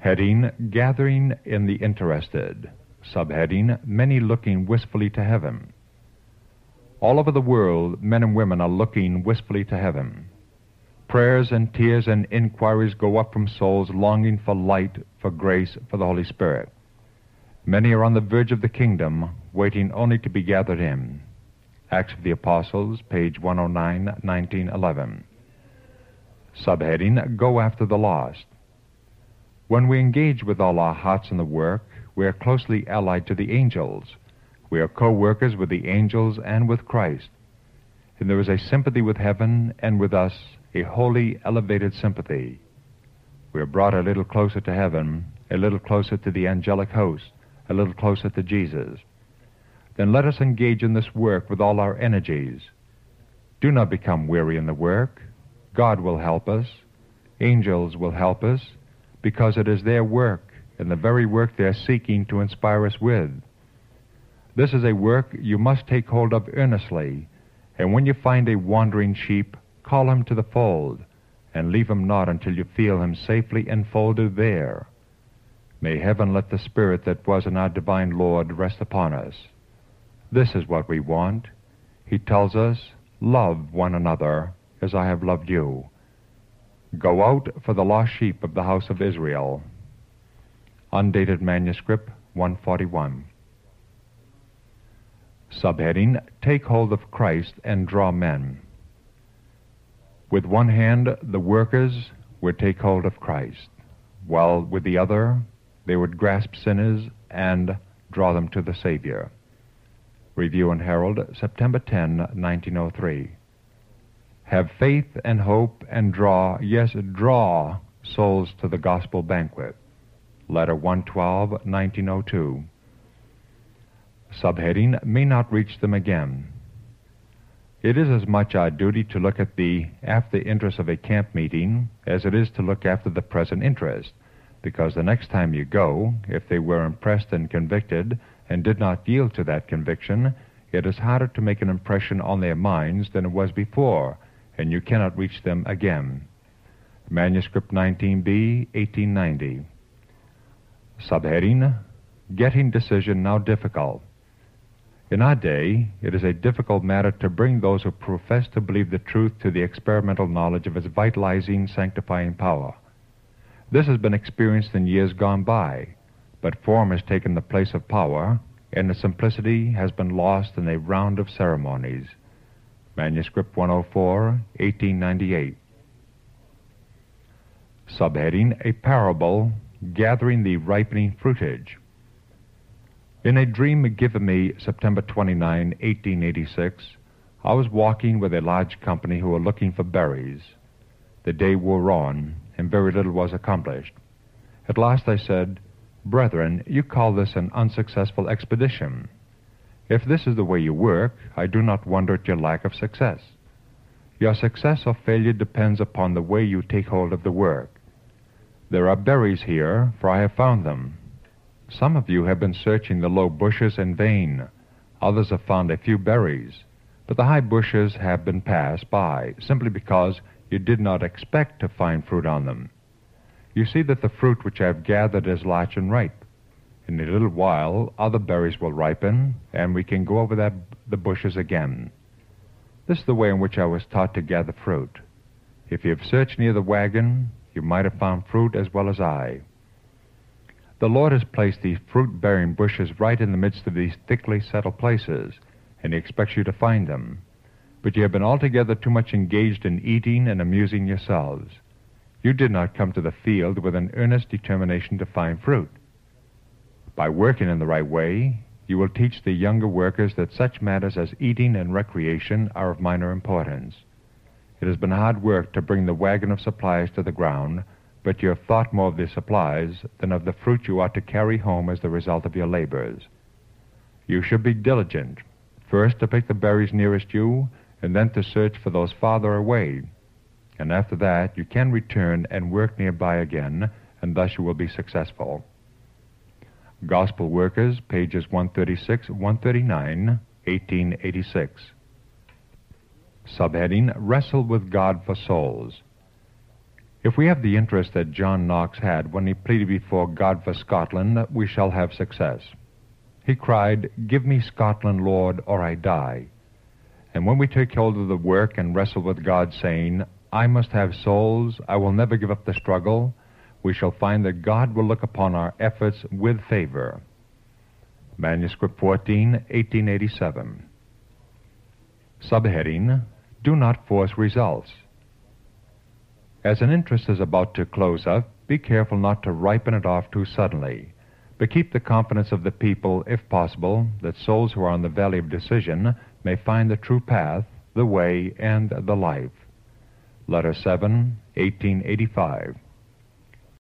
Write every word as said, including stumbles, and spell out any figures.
Heading, Gathering in the Interested. Subheading, Many Looking Wistfully to Heaven. All over the world, men and women are looking wistfully to heaven. Prayers and tears and inquiries go up from souls longing for light, for grace, for the Holy Spirit. Many are on the verge of the kingdom, waiting only to be gathered in. Acts of the Apostles, page one oh nine, nineteen eleven. Subheading, Go After the Lost. When we engage with all our hearts in the work, we are closely allied to the angels. We are co-workers with the angels and with Christ. And there is a sympathy with heaven and with us, a wholly elevated sympathy. We are brought a little closer to heaven, a little closer to the angelic host, a little closer to Jesus. Then let us engage in this work with all our energies. Do not become weary in the work. God will help us. Angels will help us, because it is their work, and the very work they are seeking to inspire us with. This is a work you must take hold of earnestly, and when you find a wandering sheep, call him to the fold, and leave him not until you feel him safely enfolded there. May heaven let the Spirit that was in our divine Lord rest upon us. This is what we want. He tells us, Love one another as I have loved you. Go out for the lost sheep of the house of Israel. Undated manuscript, one forty-one. Subheading, Take hold of Christ and draw men. With one hand, the workers would take hold of Christ, while with the other, they would grasp sinners and draw them to the Savior. Review and Herald, September tenth, nineteen oh three. Have faith and hope and draw, yes, draw souls to the gospel banquet. Letter one twelve, nineteen oh two. Subheading, May not reach them again. It is as much our duty to look at the after interest of a camp meeting as it is to look after the present interest, because the next time you go, if they were impressed and convicted and did not yield to that conviction, it is harder to make an impression on their minds than it was before, and you cannot reach them again. Manuscript nineteen B, eighteen ninety. Subheading, Getting Decision Now Difficult. In our day, it is a difficult matter to bring those who profess to believe the truth to the experimental knowledge of its vitalizing, sanctifying power. This has been experienced in years gone by, but form has taken the place of power, and the simplicity has been lost in a round of ceremonies. Manuscript one oh four, eighteen ninety-eight. Subheading, A Parable, Gathering the Ripening Fruitage. In a dream given me September twenty-ninth, eighteen eighty-six, I was walking with a large company who were looking for berries. The day wore on, and very little was accomplished. At last I said, Brethren, you call this an unsuccessful expedition. If this is the way you work, I do not wonder at your lack of success. Your success or failure depends upon the way you take hold of the work. There are berries here, for I have found them. Some of you have been searching the low bushes in vain. Others have found a few berries, but the high bushes have been passed by, simply because you did not expect to find fruit on them. You see that the fruit which I have gathered is large and ripe. In a little while, other berries will ripen, and we can go over that, the bushes again. This is the way in which I was taught to gather fruit. If you have searched near the wagon, you might have found fruit as well as I. The Lord has placed these fruit-bearing bushes right in the midst of these thickly settled places, and He expects you to find them. But you have been altogether too much engaged in eating and amusing yourselves. You did not come to the field with an earnest determination to find fruit. By working in the right way, you will teach the younger workers that such matters as eating and recreation are of minor importance. It has been hard work to bring the wagon of supplies to the ground, but you have thought more of the supplies than of the fruit you ought to carry home as the result of your labors. You should be diligent, first to pick the berries nearest you, and then to search for those farther away. And after that, you can return and work nearby again, and thus you will be successful. Gospel Workers, pages one thirty-six, one thirty-nine, eighteen eighty-six. Subheading, Wrestle with God for Souls. If we have the interest that John Knox had when he pleaded before God for Scotland, we shall have success. He cried, "Give me Scotland, Lord, or I die." And when we take hold of the work and wrestle with God, saying, "I must have souls, I will never give up the struggle," we shall find that God will look upon our efforts with favor. Manuscript fourteen, eighteen eighty-seven. Subheading, Do Not Force Results. As an interest is about to close up, be careful not to ripen it off too suddenly, but keep the confidence of the people, if possible, that souls who are on the valley of decision may find the true path, the way, and the life. Letter seven, eighteen eighty-five.